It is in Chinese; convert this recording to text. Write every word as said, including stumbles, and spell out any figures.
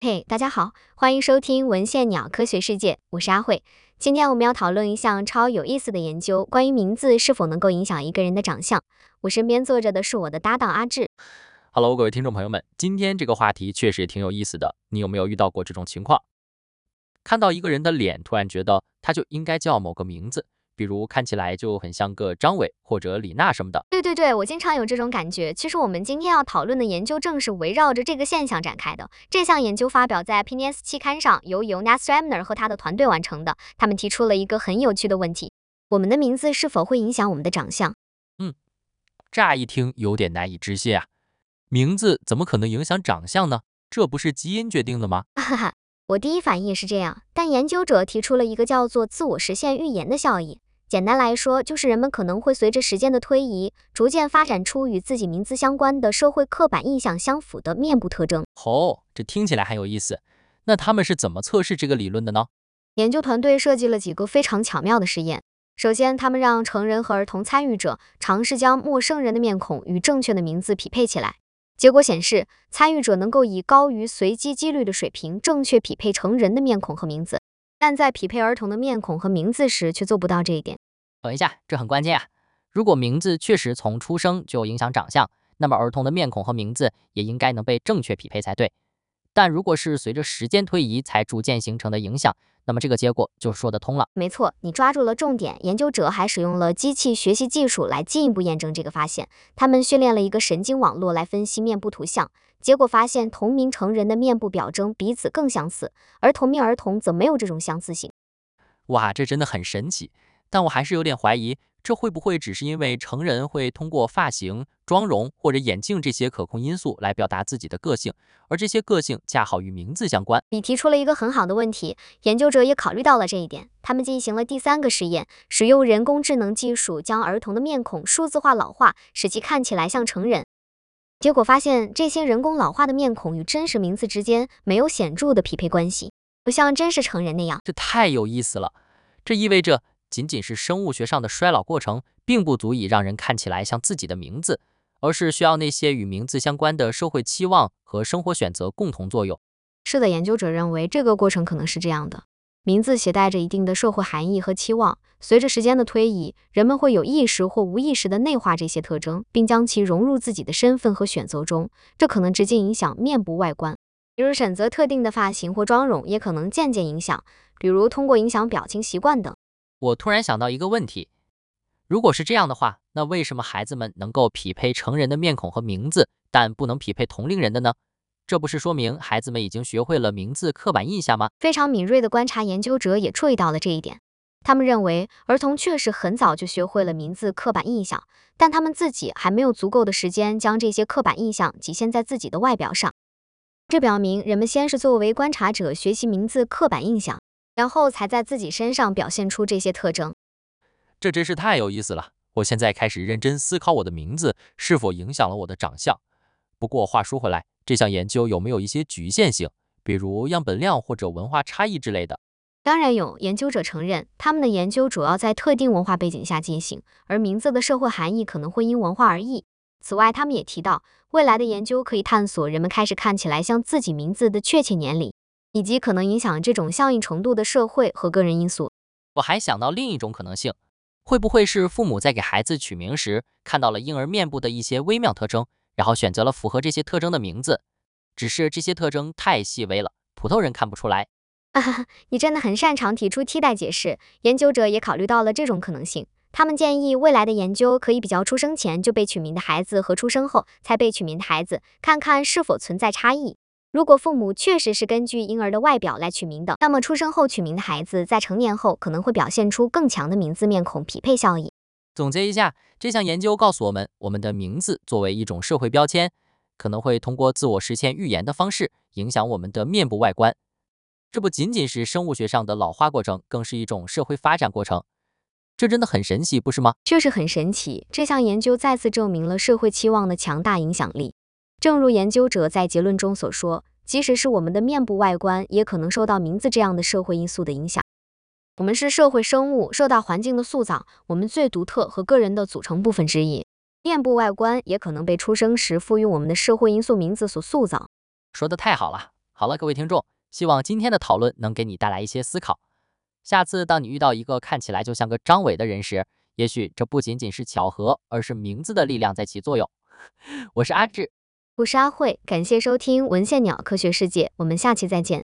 嘿，大家好，欢迎收听文献鸟科学世界，我是阿慧。今天我们要讨论一项超有意思的研究，关于名字是否能够影响一个人的长相。我身边坐着的是我的搭档阿志。 Hello， 各位听众朋友们，今天这个话题确实挺有意思的。你有没有遇到过这种情况？看到一个人的脸，突然觉得他就应该叫某个名字，比如看起来就很像个张伟或者李娜什么的。 对对对，我经常有这种感觉。其实我们今天要讨论的研究正是围绕着这个现象展开的。这项研究发表在 P N A S 期刊上，由 Jonas Remner 和他的团队完成的。他们提出了一个很有趣的问题：我们的名字是否会影响我们的长相？ 嗯，乍一听有点难以置信啊，名字怎么可能影响长相呢？这不是基因决定的吗？ 哈哈，我第一反应也是这样，但研究者提出了一个叫做自我实现预言的效应。简单来说，就是人们可能会随着时间的推移，逐渐发展出与自己名字相关的社会刻板印象相符的面部特征。 哦，这听起来很有意思。那他们是怎么测试这个理论的呢？ 研究团队设计了几个非常巧妙的实验。首先，他们让成人和儿童参与者尝试将陌生人的面孔与正确的名字匹配起来。结果显示，参与者能够以高于随机几率的水平正确匹配成人的面孔和名字，但在匹配儿童的面孔和名字时却做不到这一点。 等一下，这很关键啊！如果名字确实从出生就影响长相，那么儿童的面孔和名字也应该能被正确匹配才对。但如果是随着时间推移才逐渐形成的影响，那么这个结果就说得通了。 没错，你抓住了重点。研究者还使用了机器学习技术来进一步验证这个发现。他们训练了一个神经网络来分析面部图像，结果发现同名成人的面部表征彼此更相似，而同名儿童则没有这种相似性。 哇，这真的很神奇。但我还是有点怀疑，这会不会只是因为成人会通过发型、妆容或者眼镜这些可控因素来表达自己的个性，而这些个性恰好与名字相关？ 你提出了一个很好的问题，研究者也考虑到了这一点。他们进行了第三个实验，使用人工智能技术将儿童的面孔数字化老化，使其看起来像成人。结果发现，这些人工老化的面孔与真实名字之间没有显著的匹配关系，不像真实成人那样。 这太有意思了，这意味着仅仅是生物学上的衰老过程，并不足以让人看起来像自己的名字，而是需要那些与名字相关的社会期望和生活选择共同作用。 是的，研究者认为这个过程可能是这样的：名字携带着一定的社会含义和期望，随着时间的推移，人们会有意识或无意识地内化这些特征，并将其融入自己的身份和选择中。这可能直接影响面部外观，比如选择特定的发型或妆容，也可能间接影响，比如通过影响表情习惯等。 我突然想到一个问题，如果是这样的话，那为什么孩子们能够匹配成人的面孔和名字，但不能匹配同龄人的呢？这不是说明孩子们已经学会了名字刻板印象吗？ 非常敏锐的观察研究者也注意到了这一点。他们认为儿童确实很早就学会了名字刻板印象，但他们自己还没有足够的时间将这些刻板印象体现在自己的外表上。这表明人们先是作为观察者学习名字刻板印象，然后才在自己身上表现出这些特征。 这真是太有意思了！我现在开始认真思考我的名字是否影响了我的长相。不过话说回来，这项研究有没有一些局限性，比如样本量或者文化差异之类的？ 当然有，研究者承认，他们的研究主要在特定文化背景下进行，而名字的社会含义可能会因文化而异。此外，他们也提到，未来的研究可以探索人们开始看起来像自己名字的确切年龄，以及可能影响这种效应程度的社会和个人因素。 我还想到另一种可能性，会不会是父母在给孩子取名时，看到了婴儿面部的一些微妙特征，然后选择了符合这些特征的名字，只是这些特征太细微了，普通人看不出来。 啊哈哈，你真的很擅长提出替代解释。研究者也考虑到了这种可能性。他们建议未来的研究可以比较出生前就被取名的孩子和出生后才被取名的孩子，看看是否存在差异。如果父母确实是根据婴儿的外表来取名的，那么出生后取名的孩子在成年后可能会表现出更强的名字面孔匹配效应。 总结一下，这项研究告诉我们，我们的名字作为一种社会标签，可能会通过自我实现预言的方式影响我们的面部外观。这不仅仅是生物学上的老化过程，更是一种社会发展过程。这真的很神奇，不是吗？ 确实很神奇。这项研究再次证明了社会期望的强大影响力。正如研究者在结论中所说，即使是我们的面部外观，也可能受到名字这样的社会因素的影响。我们是社会生物，受到环境的塑造，我们最独特和个人的组成部分之一。面部外观也可能被出生时赋予我们的社会因素名字所塑造。 说得太好了。 好了，各位听众，希望今天的讨论能给你带来一些思考。下次当你遇到一个看起来就像个张伟的人时，也许这不仅仅是巧合，而是名字的力量在起作用。我是阿志， 我是阿慧，感谢收听文献鸟科学世界，我们下期再见。